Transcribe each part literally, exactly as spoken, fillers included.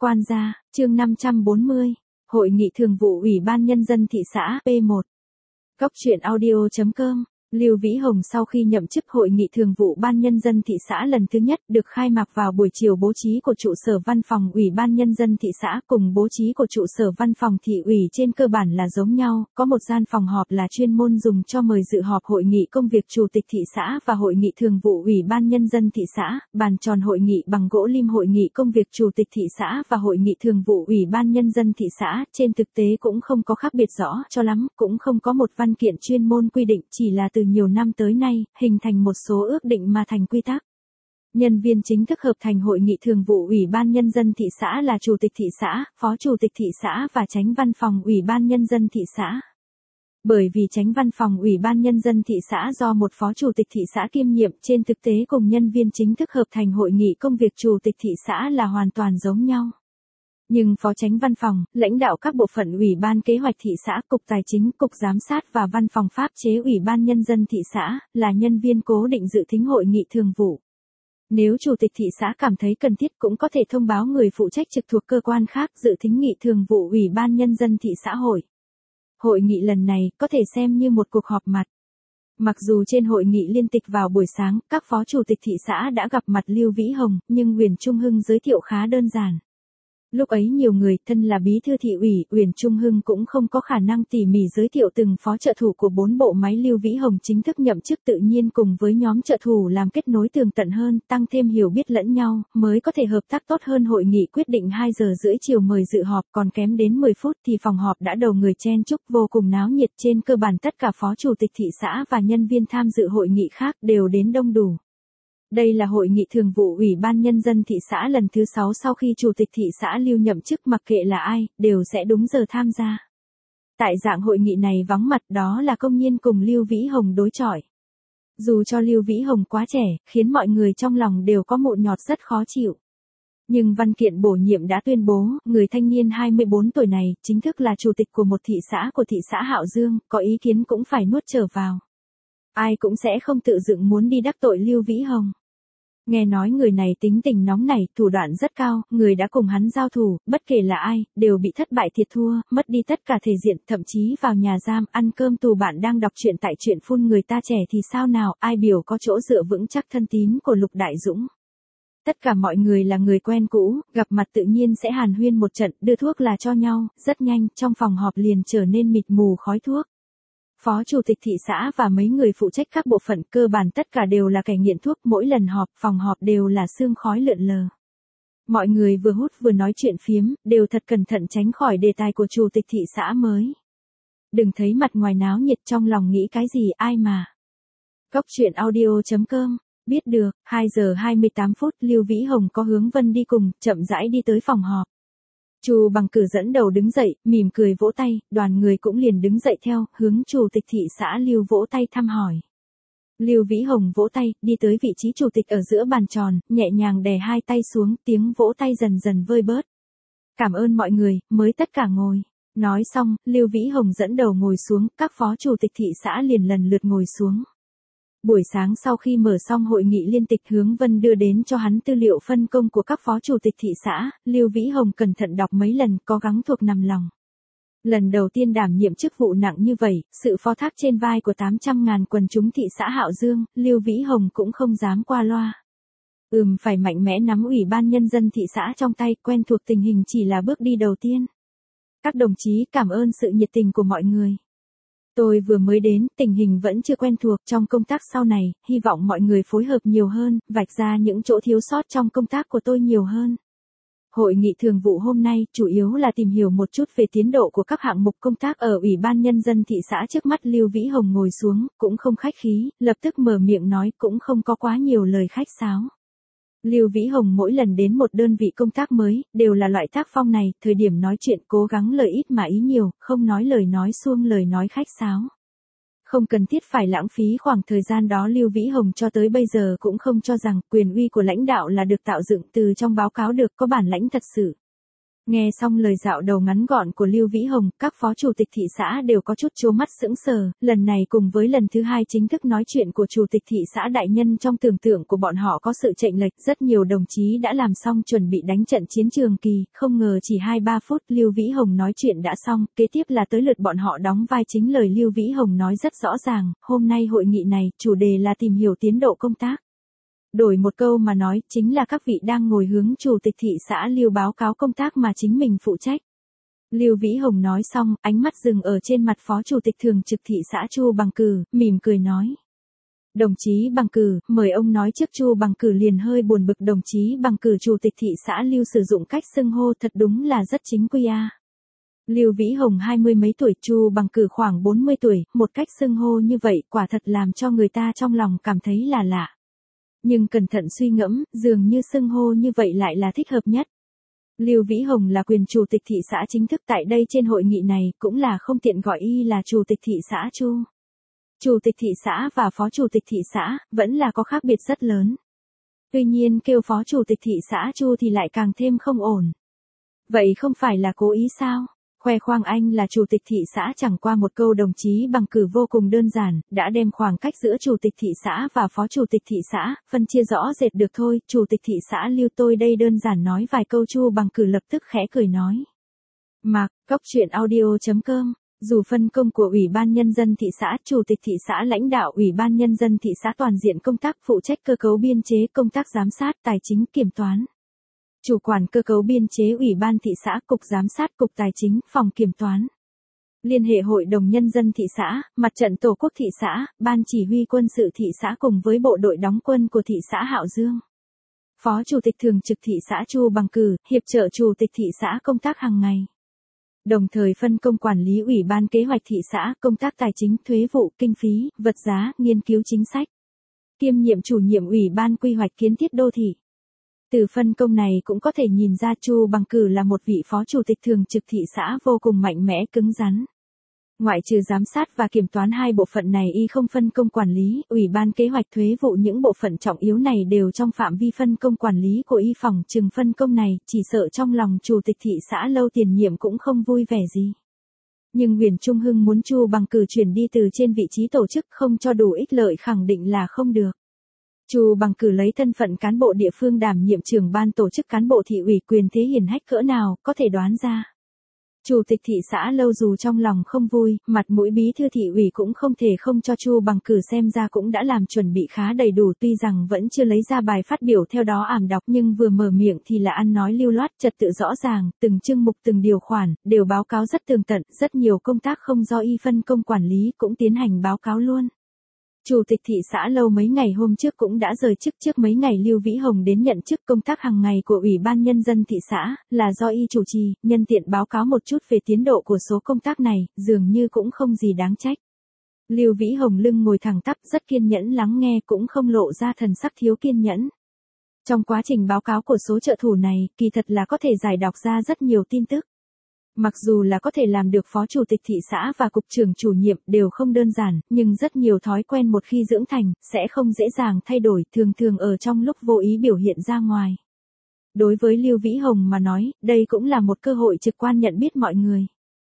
Quan gia, chương năm trăm bốn mươi, Hội nghị thường vụ Ủy ban Nhân dân thị xã P một. Góc truyện audio chấm com. Lưu Vĩ Hồng sau khi nhậm chức Hội nghị thường vụ Ban Nhân dân thị xã lần thứ nhất được khai mạc vào buổi chiều, bố trí của trụ sở văn phòng Ủy ban Nhân dân thị xã cùng bố trí của trụ sở văn phòng thị ủy trên cơ bản là giống nhau, có một gian phòng họp là chuyên môn dùng cho mời dự họp hội nghị công việc chủ tịch thị xã và hội nghị thường vụ Ủy ban Nhân dân thị xã, bàn tròn hội nghị bằng gỗ lim hội nghị công việc chủ tịch thị xã và hội nghị thường vụ Ủy ban Nhân dân thị xã, trên thực tế cũng không có khác biệt rõ cho lắm, cũng không có một văn kiện chuyên môn quy định, chỉ là từ nhiều năm tới nay, hình thành một số ước định mà thành quy tắc. Nhân viên chính thức hợp thành hội nghị thường vụ Ủy ban Nhân dân thị xã là Chủ tịch thị xã, Phó Chủ tịch thị xã và Chánh văn phòng Ủy ban Nhân dân thị xã. Bởi vì Chánh văn phòng Ủy ban Nhân dân thị xã do một Phó Chủ tịch thị xã kiêm nhiệm, trên thực tế cùng nhân viên chính thức hợp thành hội nghị công việc Chủ tịch thị xã là hoàn toàn giống nhau. Nhưng Phó Chánh văn phòng, lãnh đạo các bộ phận Ủy ban Kế hoạch thị xã, Cục Tài chính, Cục Giám sát và Văn phòng pháp chế Ủy ban Nhân dân thị xã, là nhân viên cố định dự thính hội nghị thường vụ. Nếu Chủ tịch thị xã cảm thấy cần thiết cũng có thể thông báo người phụ trách trực thuộc cơ quan khác dự thính nghị thường vụ Ủy ban Nhân dân thị xã hội. Hội nghị lần này có thể xem như một cuộc họp mặt. Mặc dù trên hội nghị liên tịch vào buổi sáng, các Phó Chủ tịch thị xã đã gặp mặt Lưu Vĩ Hồng, nhưng Uyển Trung Hưng giới thiệu khá đơn giản. Lúc ấy nhiều người, thân là bí thư thị ủy, Uyển Trung Hưng cũng không có khả năng tỉ mỉ giới thiệu từng phó trợ thủ của bốn bộ máy. Lưu Vĩ Hồng chính thức nhậm chức tự nhiên cùng với nhóm trợ thủ làm kết nối tường tận hơn, tăng thêm hiểu biết lẫn nhau, mới có thể hợp tác tốt hơn. Hội nghị quyết định hai giờ rưỡi chiều mời dự họp, còn kém đến mười phút thì phòng họp đã đầu người chen chúc vô cùng náo nhiệt. Trên cơ bản tất cả phó chủ tịch thị xã và nhân viên tham dự hội nghị khác đều đến đông đủ. Đây là hội nghị thường vụ Ủy ban Nhân dân thị xã lần thứ sáu sau khi Chủ tịch thị xã Lưu nhậm chức, mặc kệ là ai, đều sẽ đúng giờ tham gia. Tại dạng hội nghị này vắng mặt đó là Công Nhiên cùng Lưu Vĩ Hồng đối chọi. Dù cho Lưu Vĩ Hồng quá trẻ, khiến mọi người trong lòng đều có mụn nhọt rất khó chịu. Nhưng văn kiện bổ nhiệm đã tuyên bố, người thanh niên hai mươi bốn tuổi này, chính thức là chủ tịch của một thị xã của thị xã Hạo Dương, có ý kiến cũng phải nuốt trở vào. Ai cũng sẽ không tự dựng muốn đi đắc tội Lưu Vĩ Hồng. Nghe nói người này tính tình nóng nảy, thủ đoạn rất cao, người đã cùng hắn giao thủ, bất kể là ai, đều bị thất bại thiệt thua, mất đi tất cả thể diện, thậm chí vào nhà giam, ăn cơm tù. Bạn đang đọc truyện tại truyện phun người ta trẻ thì sao nào, ai biểu có chỗ dựa vững chắc thân tín của Lục Đại Dũng. Tất cả mọi người là người quen cũ, gặp mặt tự nhiên sẽ hàn huyên một trận, đưa thuốc là cho nhau, rất nhanh, trong phòng họp liền trở nên mịt mù khói thuốc. Phó Chủ tịch thị xã và mấy người phụ trách các bộ phận cơ bản tất cả đều là kẻ nghiện thuốc, mỗi lần họp, phòng họp đều là sương khói lượn lờ. Mọi người vừa hút vừa nói chuyện phiếm, đều thật cẩn thận tránh khỏi đề tài của Chủ tịch thị xã mới. Đừng thấy mặt ngoài náo nhiệt trong lòng nghĩ cái gì ai mà. Góc truyện audio chấm com. Biết được, hai giờ hai mươi tám phút Lưu Vĩ Hồng có Hướng Vân đi cùng, chậm rãi đi tới phòng họp. Chu Bằng Cử dẫn đầu đứng dậy, mỉm cười vỗ tay, đoàn người cũng liền đứng dậy theo, hướng Chủ tịch thị xã Lưu vỗ tay thăm hỏi. Lưu Vĩ Hồng vỗ tay, đi tới vị trí chủ tịch ở giữa bàn tròn, nhẹ nhàng đè hai tay xuống, tiếng vỗ tay dần dần vơi bớt. Cảm ơn mọi người, mới tất cả ngồi. Nói xong, Lưu Vĩ Hồng dẫn đầu ngồi xuống, các phó chủ tịch thị xã liền lần lượt ngồi xuống. Buổi sáng sau khi mở xong hội nghị liên tịch, Hướng Vân đưa đến cho hắn tư liệu phân công của các phó chủ tịch thị xã, Lưu Vĩ Hồng cẩn thận đọc mấy lần, có gắng thuộc nằm lòng. Lần đầu tiên đảm nhiệm chức vụ nặng như vậy, sự phó thác trên vai của tám trăm ngàn quần chúng thị xã Hạo Dương, Lưu Vĩ Hồng cũng không dám qua loa. Ừm phải mạnh mẽ nắm Ủy ban Nhân dân thị xã trong tay, quen thuộc tình hình chỉ là bước đi đầu tiên. Các đồng chí cảm ơn sự nhiệt tình của mọi người. Tôi vừa mới đến, tình hình vẫn chưa quen thuộc, trong công tác sau này, hy vọng mọi người phối hợp nhiều hơn, vạch ra những chỗ thiếu sót trong công tác của tôi nhiều hơn. Hội nghị thường vụ hôm nay chủ yếu là tìm hiểu một chút về tiến độ của các hạng mục công tác ở Ủy ban Nhân dân thị xã. Trước mắt Lưu Vĩ Hồng ngồi xuống, cũng không khách khí, lập tức mở miệng nói, cũng không có quá nhiều lời khách sáo. Lưu Vĩ Hồng mỗi lần đến một đơn vị công tác mới, đều là loại tác phong này, thời điểm nói chuyện cố gắng lời ít mà ý nhiều, không nói lời nói suông lời nói khách sáo. Không cần thiết phải lãng phí khoảng thời gian đó. Lưu Vĩ Hồng cho tới bây giờ cũng không cho rằng quyền uy của lãnh đạo là được tạo dựng từ trong báo cáo được, có bản lãnh thật sự. Nghe xong lời dạo đầu ngắn gọn của Lưu Vĩ Hồng, các phó chủ tịch thị xã đều có chút trố mắt sững sờ, lần này cùng với lần thứ hai chính thức nói chuyện của chủ tịch thị xã đại nhân trong tưởng tượng của bọn họ có sự chệch lệch, rất nhiều đồng chí đã làm xong chuẩn bị đánh trận chiến trường kỳ, không ngờ chỉ hai ba phút Lưu Vĩ Hồng nói chuyện đã xong, kế tiếp là tới lượt bọn họ đóng vai chính. Lời Lưu Vĩ Hồng nói rất rõ ràng, hôm nay hội nghị này, chủ đề là tìm hiểu tiến độ công tác. Đổi một câu mà nói, chính là các vị đang ngồi hướng chủ tịch thị xã Lưu báo cáo công tác mà chính mình phụ trách. Lưu Vĩ Hồng nói xong, ánh mắt dừng ở trên mặt phó chủ tịch thường trực thị xã Chu Bằng Cử, mỉm cười nói. Đồng chí Bằng Cử, mời ông nói trước. Chu Bằng Cử liền hơi buồn bực. Đồng chí Bằng Cử, chủ tịch thị xã Lưu sử dụng cách xưng hô thật đúng là rất chính quy a. Lưu Vĩ Hồng hai mươi mấy tuổi, Chu Bằng Cử khoảng bốn mươi tuổi, một cách xưng hô như vậy quả thật làm cho người ta trong lòng cảm thấy là lạ. Nhưng cẩn thận suy ngẫm, dường như xưng hô như vậy lại là thích hợp nhất. Lưu Vĩ Hồng là quyền chủ tịch thị xã chính thức tại đây, trên hội nghị này cũng là không tiện gọi y là chủ tịch thị xã Chu. Chủ tịch thị xã và phó chủ tịch thị xã vẫn là có khác biệt rất lớn. Tuy nhiên kêu phó chủ tịch thị xã Chu thì lại càng thêm không ổn. Vậy không phải là cố ý sao? Khoe khoang anh là chủ tịch thị xã chẳng qua một câu đồng chí Bằng Cử vô cùng đơn giản, đã đem khoảng cách giữa chủ tịch thị xã và phó chủ tịch thị xã, phân chia rõ rệt được thôi. Chủ tịch thị xã Lưu tôi đây đơn giản nói vài câu. Chu Bằng Cử lập tức khẽ cười nói. Mạc, Cóc Truyện Audio chấm com. Dù phân công của Ủy ban Nhân dân thị xã, chủ tịch thị xã lãnh đạo Ủy ban Nhân dân thị xã toàn diện công tác, phụ trách cơ cấu biên chế, công tác giám sát, tài chính, kiểm toán. Chủ quản cơ cấu biên chế Ủy ban thị xã, cục giám sát, cục tài chính, phòng kiểm toán. Liên hệ Hội đồng Nhân dân thị xã, Mặt trận Tổ quốc thị xã, Ban chỉ huy quân sự thị xã cùng với bộ đội đóng quân của thị xã Hạo Dương. Phó Chủ tịch thường trực thị xã Chu Bằng Cử, hiệp trợ Chủ tịch thị xã công tác hàng ngày. Đồng thời phân công quản lý Ủy ban kế hoạch thị xã, công tác tài chính, thuế vụ, kinh phí, vật giá, nghiên cứu chính sách. Kiêm nhiệm chủ nhiệm Ủy ban quy hoạch kiến thiết đô thị. Từ phân công này cũng có thể nhìn ra Chu Bằng Cử là một vị phó chủ tịch thường trực thị xã vô cùng mạnh mẽ, cứng rắn. Ngoại trừ giám sát và kiểm toán hai bộ phận này y không phân công quản lý, Ủy ban kế hoạch thuế vụ những bộ phận trọng yếu này đều trong phạm vi phân công quản lý của y. Phòng chừng phân công này, chỉ sợ trong lòng chủ tịch thị xã Lâu tiền nhiệm cũng không vui vẻ gì. Nhưng Nguyễn Trung Hưng muốn Chu Bằng Cử chuyển đi từ trên vị trí tổ chức không cho đủ ích lợi khẳng định là không được. Chu Bằng Cử lấy thân phận cán bộ địa phương đảm nhiệm trưởng ban tổ chức cán bộ thị ủy, quyền thế hiển hách cỡ nào, có thể đoán ra. Chủ tịch thị xã Lâu dù trong lòng không vui, mặt mũi bí thư thị ủy cũng không thể không cho Chu Bằng Cử, xem ra cũng đã làm chuẩn bị khá đầy đủ, tuy rằng vẫn chưa lấy ra bài phát biểu theo đó ảm đọc, nhưng vừa mở miệng thì là ăn nói lưu loát, trật tự rõ ràng, từng chương mục từng điều khoản, đều báo cáo rất tường tận, rất nhiều công tác không do y phân công quản lý cũng tiến hành báo cáo luôn. Chủ tịch thị xã Lâu mấy ngày hôm trước cũng đã rời chức. Trước mấy ngày Lưu Vĩ Hồng đến nhận chức, công tác hàng ngày của Ủy ban Nhân dân thị xã là do y chủ trì, nhân tiện báo cáo một chút về tiến độ của số công tác này, dường như cũng không gì đáng trách. Lưu Vĩ Hồng lưng ngồi thẳng tắp, rất kiên nhẫn lắng nghe, cũng không lộ ra thần sắc thiếu kiên nhẫn. Trong quá trình báo cáo của số trợ thủ này, kỳ thật là có thể giải đọc ra rất nhiều tin tức. Mặc dù là có thể làm được phó chủ tịch thị xã và cục trưởng chủ nhiệm đều không đơn giản, nhưng rất nhiều thói quen một khi dưỡng thành, sẽ không dễ dàng thay đổi, thường thường ở trong lúc vô ý biểu hiện ra ngoài. Đối với Lưu Vĩ Hồng mà nói, đây cũng là một cơ hội trực quan nhận biết mọi người.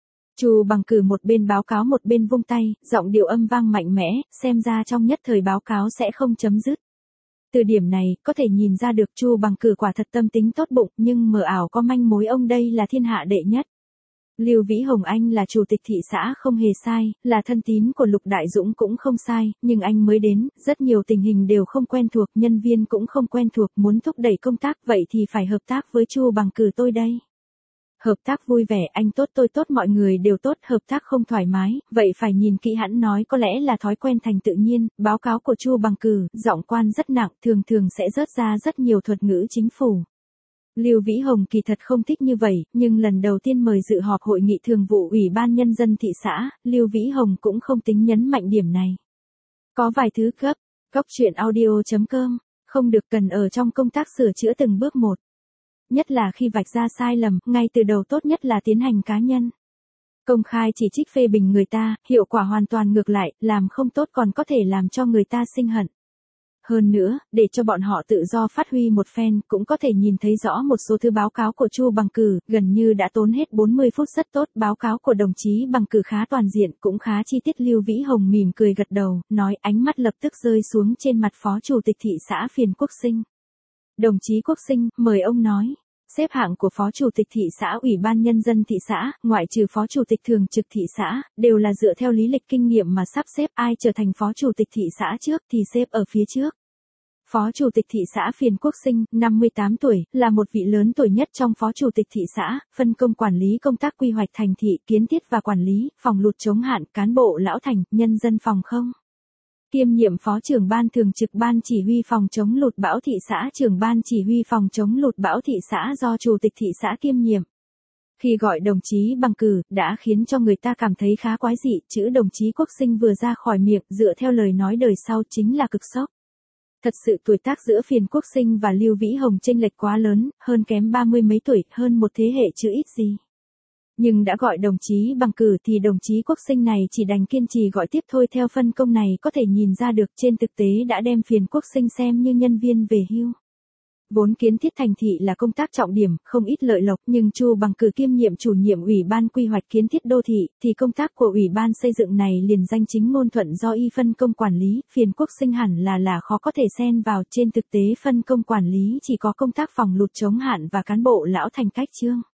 Chu Bằng Cử một bên báo cáo một bên vung tay, giọng điệu âm vang mạnh mẽ, xem ra trong nhất thời báo cáo sẽ không chấm dứt. Từ điểm này, có thể nhìn ra được Chu Bằng Cử quả thật tâm tính tốt bụng, nhưng mờ ảo có manh mối ông đây là thiên hạ đệ nhất. Lưu Vĩ Hồng anh là chủ tịch thị xã không hề sai, là thân tín của Lục Đại Dũng cũng không sai, nhưng anh mới đến, rất nhiều tình hình đều không quen thuộc, nhân viên cũng không quen thuộc, muốn thúc đẩy công tác vậy thì phải hợp tác với Chu Bằng Cử tôi đây. Hợp tác vui vẻ, anh tốt tôi tốt mọi người đều tốt, hợp tác không thoải mái, vậy phải nhìn kỹ hẳn nói, có lẽ là thói quen thành tự nhiên. Báo cáo của Chu Bằng Cử, giọng quan rất nặng, thường thường sẽ rớt ra rất nhiều thuật ngữ chính phủ. Lưu Vĩ Hồng kỳ thật không thích như vậy, nhưng lần đầu tiên mời dự họp hội nghị thường vụ Ủy ban Nhân dân thị xã, Lưu Vĩ Hồng cũng không tính nhấn mạnh điểm này. Có vài thứ cấp, Cóc Truyện Audio chấm com, không được cần ở trong công tác sửa chữa từng bước một. Nhất là khi vạch ra sai lầm, ngay từ đầu tốt nhất là tiến hành cá nhân. Công khai chỉ trích phê bình người ta, hiệu quả hoàn toàn ngược lại, làm không tốt còn có thể làm cho người ta sinh hận. Hơn nữa, để cho bọn họ tự do phát huy một phen, cũng có thể nhìn thấy rõ một số thứ báo cáo của Chu Bằng Cử, gần như đã tốn hết bốn mươi phút rất tốt. Báo cáo của đồng chí Bằng Cử khá toàn diện, cũng khá chi tiết. Lưu Vĩ Hồng mỉm cười gật đầu, nói, ánh mắt lập tức rơi xuống trên mặt Phó Chủ tịch thị xã Phiền Quốc Sinh. Đồng chí Quốc Sinh, mời ông nói. Xếp hạng của Phó Chủ tịch thị xã Ủy ban Nhân dân thị xã, ngoại trừ Phó Chủ tịch thường trực thị xã, đều là dựa theo lý lịch kinh nghiệm mà sắp xếp, ai trở thành Phó Chủ tịch thị xã trước thì xếp ở phía trước. Phó Chủ tịch thị xã Phiền Quốc Sinh, năm mươi tám tuổi, là một vị lớn tuổi nhất trong Phó Chủ tịch thị xã, phân công quản lý công tác quy hoạch thành thị, kiến thiết và quản lý, phòng lụt chống hạn, cán bộ lão thành, nhân dân phòng không. Kiêm nhiệm Phó trưởng ban thường trực Ban chỉ huy phòng chống lụt bão thị xã, trưởng ban chỉ huy phòng chống lụt bão thị xã do Chủ tịch thị xã kiêm nhiệm. Khi gọi đồng chí Bằng Cử, đã khiến cho người ta cảm thấy khá quái dị, chữ đồng chí Quốc Sinh vừa ra khỏi miệng, dựa theo lời nói đời sau chính là cực sốc. Thật sự tuổi tác giữa Phiền Quốc Sinh và Lưu Vĩ Hồng chênh lệch quá lớn, hơn kém ba mươi mấy tuổi, hơn một thế hệ chứ ít gì. Nhưng đã gọi đồng chí Bằng Cử thì đồng chí Quốc Sinh này chỉ đành kiên trì gọi tiếp thôi. Theo phân công này có thể nhìn ra được, trên thực tế đã đem Phiền Quốc Sinh xem như nhân viên về hưu. Vốn kiến thiết thành thị là công tác trọng điểm, không ít lợi lộc, nhưng Chu Bằng Cử kiêm nhiệm chủ nhiệm Ủy ban quy hoạch kiến thiết đô thị, thì công tác của Ủy ban xây dựng này liền danh chính ngôn thuận do y phân công quản lý. Phiền Quốc Sinh hẳn là là khó có thể xen vào. Trên thực tế phân công quản lý chỉ có công tác phòng lụt chống hạn và cán bộ lão thành cách trương.